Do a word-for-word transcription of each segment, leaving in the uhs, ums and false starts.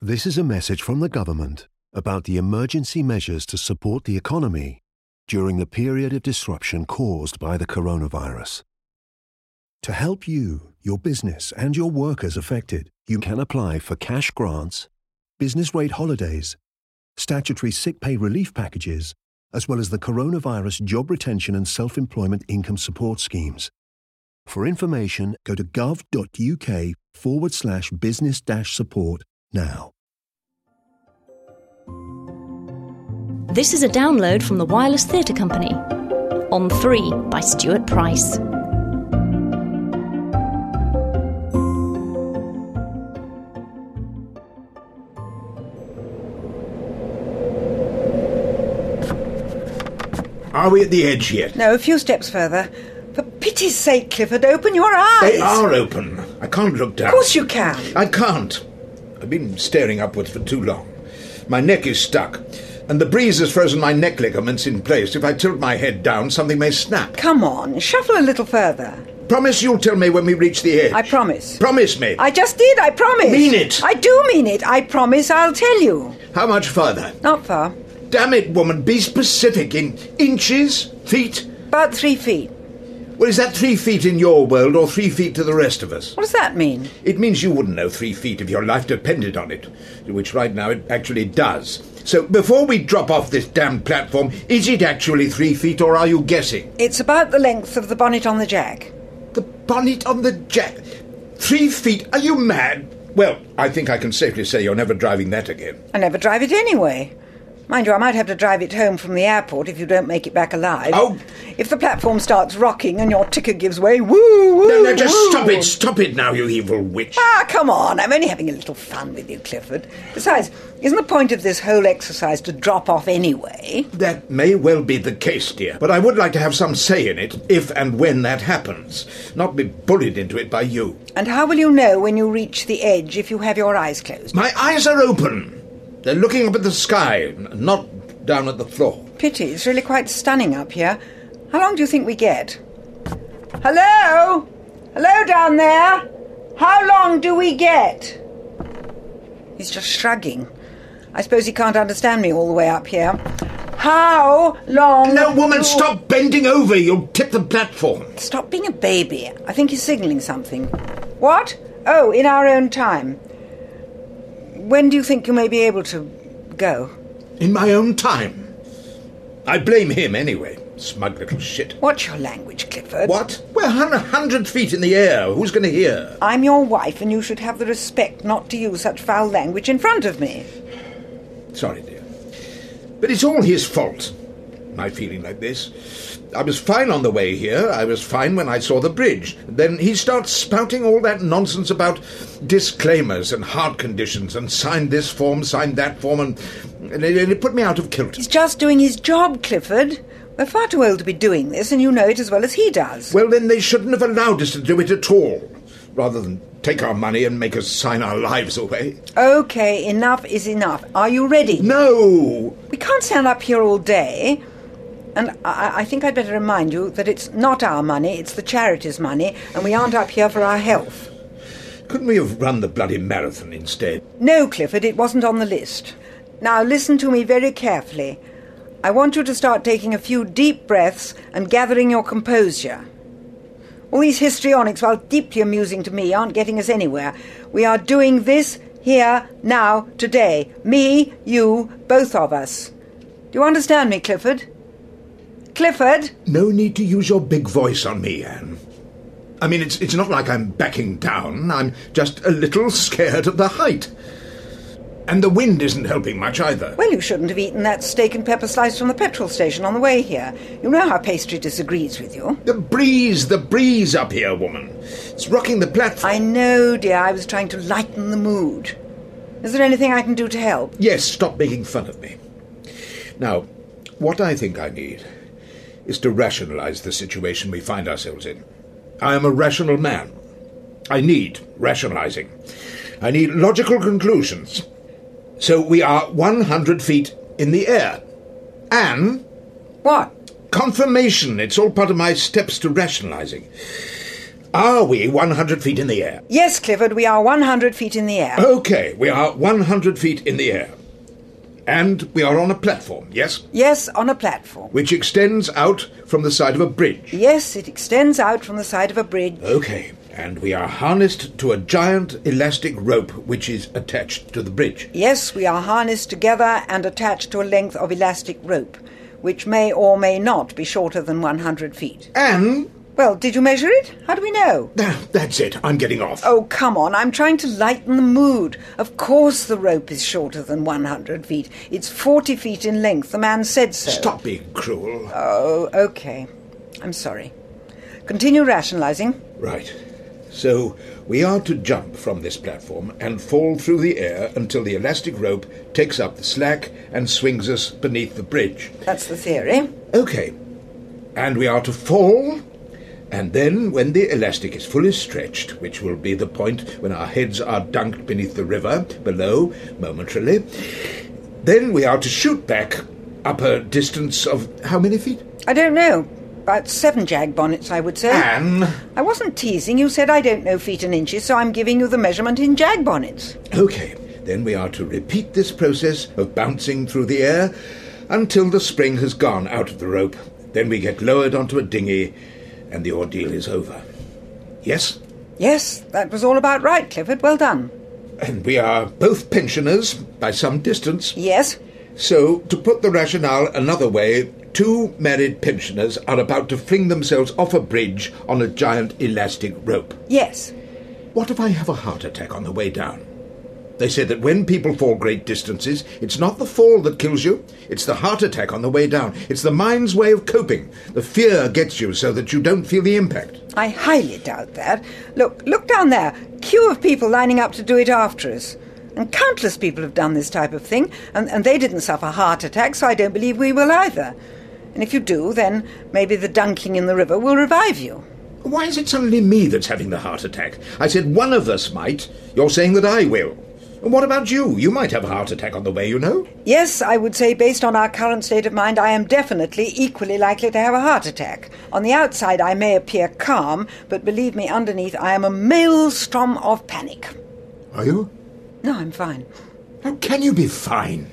This is a message from the government about the emergency measures to support the economy during the period of disruption caused by the coronavirus. To help you, your business, and your workers affected, you can apply for cash grants, business rate holidays, statutory sick pay relief packages, as well as the Coronavirus Job Retention and Self-Employment Income Support Schemes. For information, go to gov.uk forward slash business dash support now. This is a download from the Wireless Theatre Company. On Three by Stuart Price. Are we at the edge yet? No, a few steps further. For pity's sake, Clifford, open your eyes. They are open. I can't look down. Of course you can. I can't. I've been staring upwards for too long. My neck is stuck, and the breeze has frozen my neck ligaments in place. If I tilt my head down, something may snap. Come on, shuffle a little further. Promise you'll tell me when we reach the edge. I promise. Promise me. I just did, I promise. Mean it. I do mean it. I promise I'll tell you. How much further? Not far. Damn it, woman, be specific. In inches? Feet? About three feet. Well, is that three feet in your world or three feet to the rest of us? What does that mean? It means you wouldn't know three feet if your life depended on it, which right now it actually does. So before we drop off this damn platform, is it actually three feet or are you guessing? It's about the length of the bonnet on the jack. The bonnet on the jack? Three feet? Are you mad? Well, I think I can safely say you're never driving that again. I never drive it anyway. Mind you, I might have to drive it home from the airport if you don't make it back alive. Oh! If the platform starts rocking and your ticker gives way, woo, woo, No, no, just woo. stop it, stop it now, you evil witch. Ah, come on, I'm only having a little fun with you, Clifford. Besides, isn't the point of this whole exercise to drop off anyway? That may well be the case, dear, but I would like to have some say in it, if and when that happens, not be bullied into it by you. And how will you know when you reach the edge if you have your eyes closed? My eyes are open. They're looking up at the sky, not down at the floor. Pity, it's really quite stunning up here. How long do you think we get? Hello? Hello down there? How long do we get? He's just shrugging. I suppose he can't understand me all the way up here. How long... No, woman, do... stop bending over. You'll tip the platform. Stop being a baby. I think he's signalling something. What? Oh, in our own time. When do you think you may be able to go? In my own time. I blame him anyway. Smug little shit. What's your language, Clifford? What? We're a hundred feet in the air. Who's going to hear? I'm your wife, and you should have the respect not to use such foul language in front of me. Sorry, dear. But it's all his fault, my feeling like this. I was fine on the way here. I was fine when I saw the bridge. Then he starts spouting all that nonsense about disclaimers and heart conditions and sign this form, sign that form, and, and, it, and it put me out of kilter. He's just doing his job, Clifford. We're far too old to be doing this, and you know it as well as he does. Well, then they shouldn't have allowed us to do it at all, rather than take our money and make us sign our lives away. OK, enough is enough. Are you ready? No! We can't stand up here all day. And I, I think I'd better remind you that it's not our money, it's the charity's money, and we aren't up here for our health. Couldn't we have run the bloody marathon instead? No, Clifford, it wasn't on the list. Now listen to me very carefully. I want you to start taking a few deep breaths and gathering your composure. All these histrionics, while deeply amusing to me, aren't getting us anywhere. We are doing this here, now, today. Me, you, both of us. Do you understand me, Clifford? Clifford? No need to use your big voice on me, Anne. I mean, it's it's not like I'm backing down. I'm just a little scared of the height. And the wind isn't helping much either. Well, you shouldn't have eaten that steak and pepper slice from the petrol station on the way here. You know how pastry disagrees with you. The breeze, the breeze up here, woman. It's rocking the platform. I know, dear. I was trying to lighten the mood. Is there anything I can do to help? Yes, stop making fun of me. Now, what I think I need is to rationalize the situation we find ourselves in. I am a rational man. I need rationalizing. I need logical conclusions. So we are one hundred feet in the air. Anne? What? Confirmation. It's all part of my steps to rationalizing. Are we one hundred feet in the air? Yes, Clifford, we are one hundred feet in the air. OK, we are one hundred feet in the air. And we are on a platform, yes? Yes, on a platform. Which extends out from the side of a bridge. Yes, it extends out from the side of a bridge. OK, and we are harnessed to a giant elastic rope which is attached to the bridge. Yes, we are harnessed together and attached to a length of elastic rope, which may or may not be shorter than one hundred feet. And... Well, did you measure it? How do we know? That's it. I'm getting off. Oh, come on. I'm trying to lighten the mood. Of course the rope is shorter than one hundred feet. It's forty feet in length. The man said so. Stop being cruel. Oh, OK. I'm sorry. Continue rationalising. Right. So we are to jump from this platform and fall through the air until the elastic rope takes up the slack and swings us beneath the bridge. That's the theory. OK. And we are to fall... And then, when the elastic is fully stretched, which will be the point when our heads are dunked beneath the river, below, momentarily, then we are to shoot back up a distance of how many feet? I don't know. About seven jag bonnets, I would say. Anne! I wasn't teasing. You said I don't know feet and inches, so I'm giving you the measurement in jag bonnets. OK. Then we are to repeat this process of bouncing through the air until the spring has gone out of the rope. Then we get lowered onto a dinghy, and the ordeal is over. Yes? Yes, that was all about right, Clifford. Well done. And we are both pensioners, by some distance. Yes. So, to put the rationale another way, two married pensioners are about to fling themselves off a bridge on a giant elastic rope. Yes. What if I have a heart attack on the way down? They say that when people fall great distances, it's not the fall that kills you, it's the heart attack on the way down. It's the mind's way of coping. The fear gets you so that you don't feel the impact. I highly doubt that. Look, look down there. Queue of people lining up to do it after us. And countless people have done this type of thing, and, and they didn't suffer heart attacks, so I don't believe we will either. And if you do, then maybe the dunking in the river will revive you. Why is it suddenly me that's having the heart attack? I said one of us might. You're saying that I will. And what about you? You might have a heart attack on the way, you know. Yes, I would say based on our current state of mind, I am definitely equally likely to have a heart attack. On the outside, I may appear calm, but believe me, underneath, I am a maelstrom of panic. Are you? No, I'm fine. How can you be fine?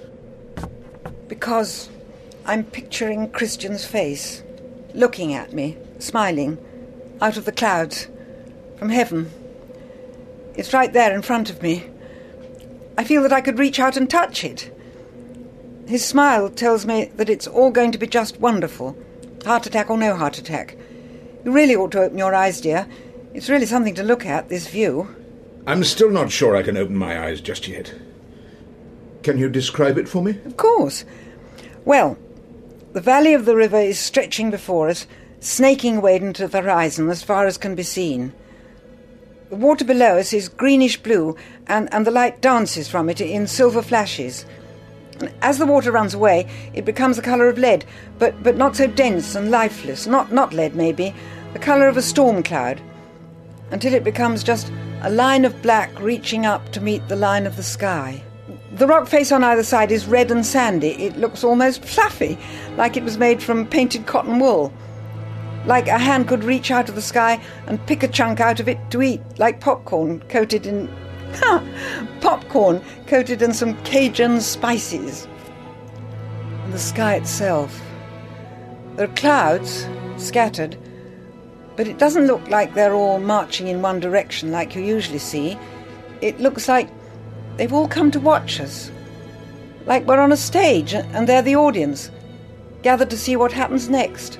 Because I'm picturing Christian's face, looking at me, smiling, out of the clouds, from heaven. It's right there in front of me. I feel that I could reach out and touch it. His smile tells me that it's all going to be just wonderful, heart attack or no heart attack. You really ought to open your eyes, dear. It's really something to look at, this view. I'm still not sure I can open my eyes just yet. Can you describe it for me? Of course. Well, the valley of the river is stretching before us, snaking away into the horizon as far as can be seen. The water below us is greenish-blue, and, and the light dances from it in silver flashes. And as the water runs away, it becomes the colour of lead, but, but not so dense and lifeless, not, not lead maybe, the colour of a storm cloud, until it becomes just a line of black reaching up to meet the line of the sky. The rock face on either side is red and sandy. It looks almost fluffy, like it was made from painted cotton wool. Like a hand could reach out of the sky and pick a chunk out of it to eat, like popcorn coated in... Ha! Popcorn coated in some Cajun spices. And the sky itself. There are clouds, scattered, but it doesn't look like they're all marching in one direction like you usually see. It looks like they've all come to watch us. Like we're on a stage and they're the audience, gathered to see what happens next.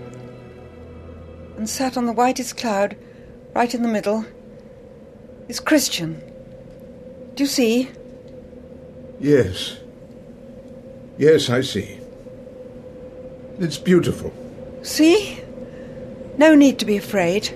And sat on the whitest cloud, right in the middle, is Christian. Do you see? Yes. Yes, I see. It's beautiful. See? No need to be afraid.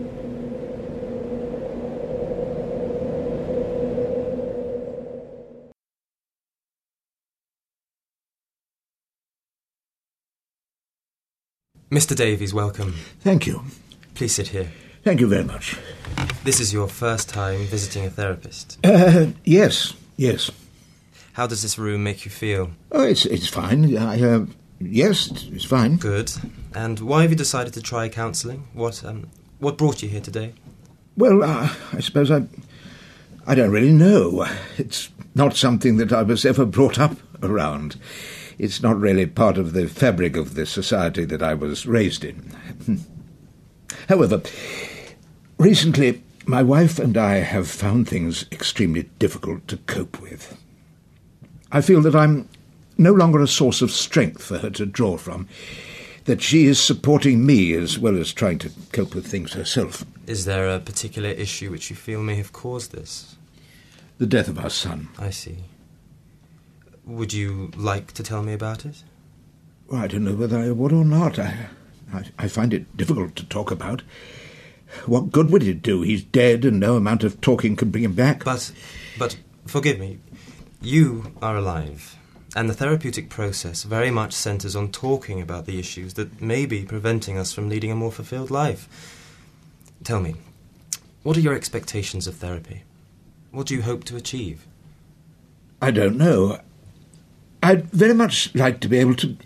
Mister Davies, welcome. Thank you. Please sit here. Thank you very much. This is your first time visiting a therapist. Uh, yes, yes. How does this room make you feel? Oh, it's it's fine. I, uh, yes, it's fine. Good. And why have you decided to try counselling? What um, What brought you here today? Well, uh, I suppose I... I don't really know. It's not something that I was ever brought up around. It's not really part of the fabric of the society that I was raised in. However, recently my wife and I have found things extremely difficult to cope with. I feel that I'm no longer a source of strength for her to draw from, that she is supporting me as well as trying to cope with things herself. Is there a particular issue which you feel may have caused this? The death of our son. I see. Would you like to tell me about it? Well, I don't know whether I would or not. I, I, I find it difficult to talk about. What good would it do? He's dead and no amount of talking can bring him back. But, but, forgive me, you are alive, and the therapeutic process very much centres on talking about the issues that may be preventing us from leading a more fulfilled life. Tell me, what are your expectations of therapy? What do you hope to achieve? I don't know. I'd very much like to be able to...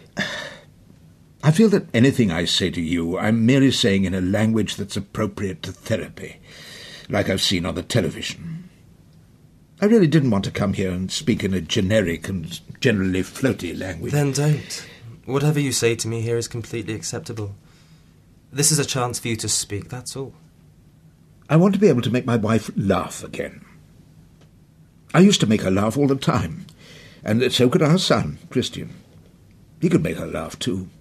I feel that anything I say to you, I'm merely saying in a language that's appropriate to therapy, like I've seen on the television. I really didn't want to come here and speak in a generic and generally floaty language. Then don't. Whatever you say to me here is completely acceptable. This is a chance for you to speak, that's all. I want to be able to make my wife laugh again. I used to make her laugh all the time, and so could our son, Christian. He could make her laugh too.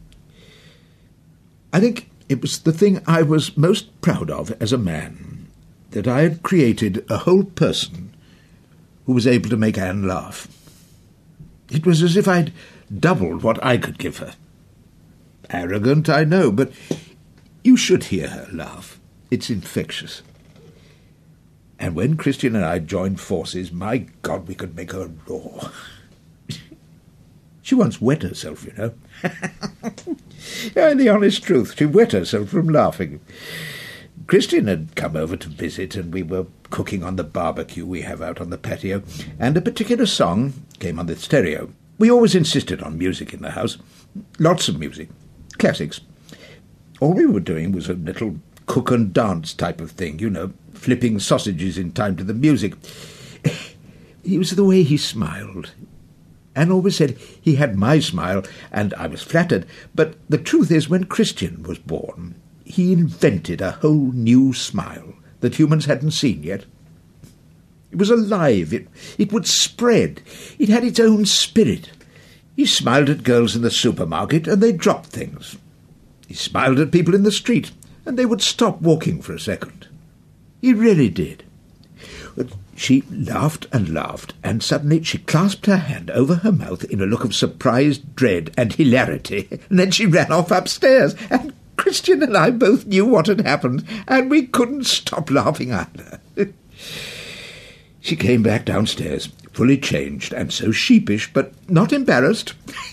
I think it was the thing I was most proud of as a man, that I had created a whole person who was able to make Anne laugh. It was as if I'd doubled what I could give her. Arrogant, I know, but you should hear her laugh. It's infectious. And when Christian and I joined forces, my God, we could make her roar. She once wet herself, you know. Yeah, the honest truth, she wet herself from laughing. Christian had come over to visit, and we were cooking on the barbecue we have out on the patio, and a particular song came on the stereo. We always insisted on music in the house. Lots of music. Classics. All we were doing was a little cook and dance type of thing, you know, flipping sausages in time to the music. It was the way he smiled. Anne always said he had my smile, and I was flattered, but the truth is, when Christian was born, he invented a whole new smile that humans hadn't seen yet. It was alive. It, it would spread. It had its own spirit. He smiled at girls in the supermarket, and they dropped things. He smiled at people in the street, and they would stop walking for a second. He really did. But she laughed and laughed, and suddenly she clasped her hand over her mouth in a look of surprised dread and hilarity, and then she ran off upstairs, and Christian and I both knew what had happened, and we couldn't stop laughing at her. She came back downstairs, fully changed, and so sheepish, but not embarrassed.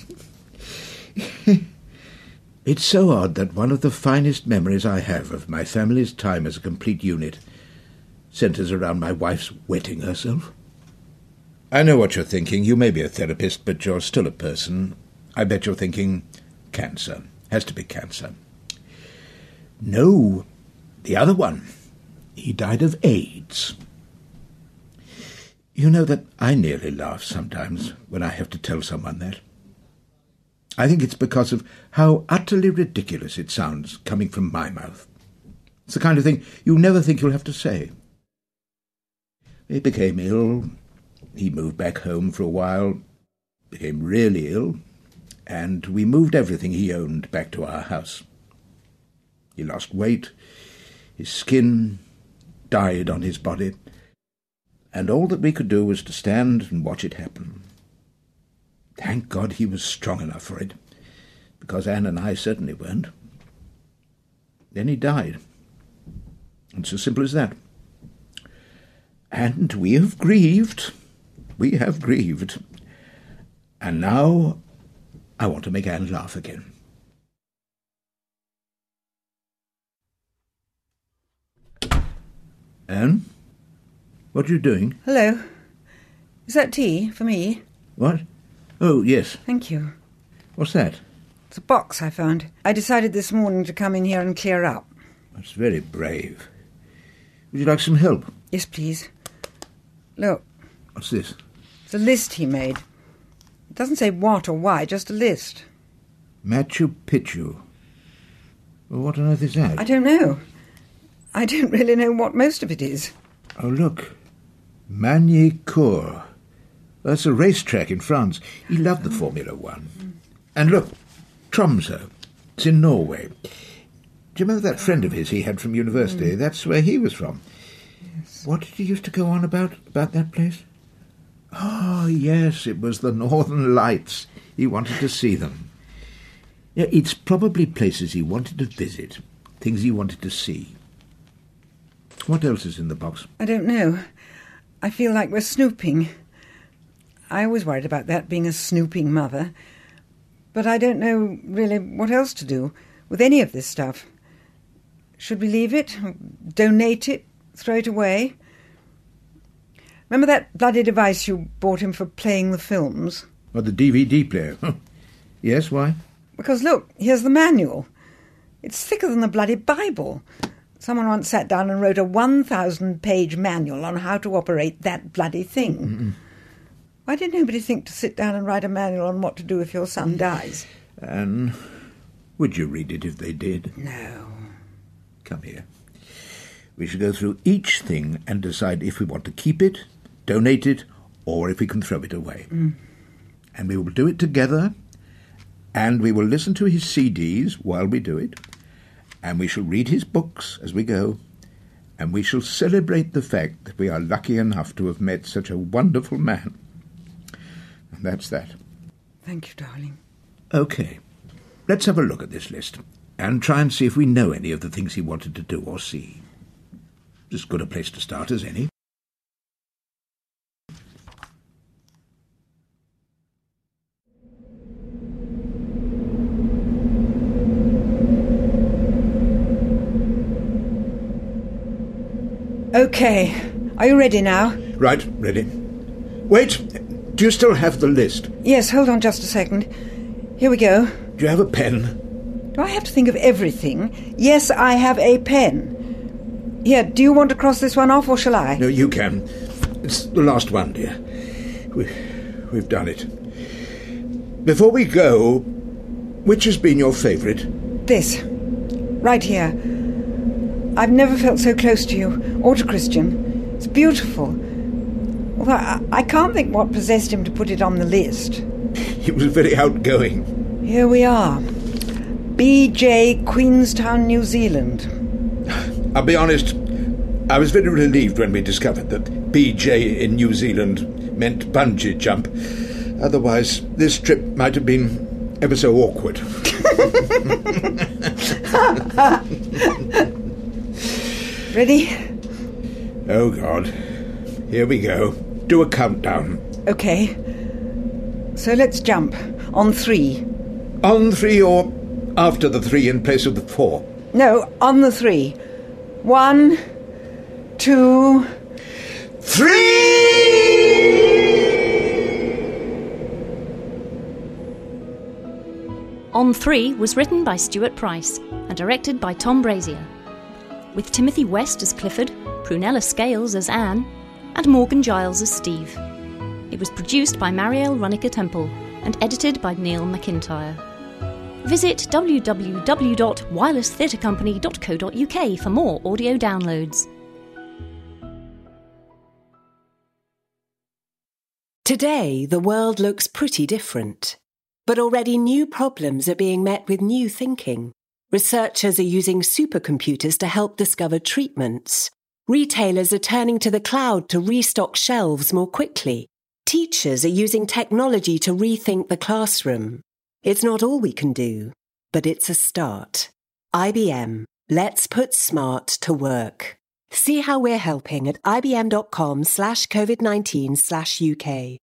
It's so odd that one of the finest memories I have of my family's time as a complete unit centres around my wife's wetting herself. I know what you're thinking. You may be a therapist, but you're still a person. I bet you're thinking cancer. Has to be cancer. No, the other one. He died of AIDS. You know that I nearly laugh sometimes when I have to tell someone that. I think it's because of how utterly ridiculous it sounds coming from my mouth. It's the kind of thing you never think you'll have to say. He became ill. He moved back home for a while, became really ill, and we moved everything he owned back to our house. He lost weight, his skin died on his body, and all that we could do was to stand and watch it happen. Thank God he was strong enough for it, because Anne and I certainly weren't. Then he died. It's as simple as that. And we have grieved. We have grieved. And now I want to make Anne laugh again. Anne? What are you doing? Hello. Is that tea for me? What? Oh, yes. Thank you. What's that? It's a box I found. I decided this morning to come in here and clear up. That's very brave. Would you like some help? Yes, please. Look. What's this? It's a list he made. It doesn't say what or why, just a list. Machu Picchu. Well, what on earth is that? I don't know. I don't really know what most of it is. Oh, look. Magny-Cours. That's a racetrack in France. He loved the Formula One. And look, Tromsø. It's in Norway. Do you remember that friend of his he had from university? Mm. That's where he was from. Yes. What did he used to go on about, about that place? Oh, yes, it was the Northern Lights. He wanted to see them. Yeah, it's probably places he wanted to visit, things he wanted to see. What else is in the box? I don't know. I feel like we're snooping. I was worried about that, being a snooping mother. But I don't know really what else to do with any of this stuff. Should we leave it? Donate it? Throw it away? Remember that bloody device you bought him for playing the films? Oh, the D V D player. Yes, why? Because, look, here's the manual. It's thicker than the bloody Bible. Someone once sat down and wrote a one thousand page manual on how to operate that bloody thing. Mm-mm. Why did nobody think to sit down and write a manual on what to do if your son dies? Anne, would you read it if they did? No. Come here. We shall go through each thing and decide if we want to keep it, donate it, or if we can throw it away. Mm. And we will do it together, and we will listen to his C Ds while we do it, and we shall read his books as we go, and we shall celebrate the fact that we are lucky enough to have met such a wonderful man. And that's that. Thank you, darling. OK. Let's have a look at this list and try and see if we know any of the things he wanted to do or see. As good a place to start as any. OK. Are you ready now? Right, ready. Wait, do you still have the list? Yes, hold on just a second. Here we go. Do you have a pen? Do I have to think of everything? Yes, I have a pen. Here, do you want to cross this one off, or shall I? No, you can. It's the last one, dear. We, we've done it. Before we go, which has been your favourite? This. Right here. I've never felt so close to you, or to Christian. It's beautiful. Although I, I can't think what possessed him to put it on the list. He was very outgoing. Here we are. B J, Queenstown, New Zealand. I'll be honest, I was very relieved when we discovered that B J in New Zealand meant bungee jump. Otherwise, this trip might have been ever so awkward. Ready? Oh, God. Here we go. Do a countdown. OK. So let's jump. On three. On three or after the three in place of the four? No, on the three. One, two... Three! On Three was written by Stuart Price and directed by Tom Brazier, with Timothy West as Clifford, Prunella Scales as Anne, and Morgan Giles as Steve. It was produced by Marielle Runnicker-Temple and edited by Neil McIntyre. Visit w w w dot wireless theatre company dot co dot u k for more audio downloads. Today, the world looks pretty different. But already new problems are being met with new thinking. Researchers are using supercomputers to help discover treatments. Retailers are turning to the cloud to restock shelves more quickly. Teachers are using technology to rethink the classroom. It's not all we can do, but it's a start. I B M. Let's put smart to work. See how we're helping at ibm.com slash COVID-19 slash UK.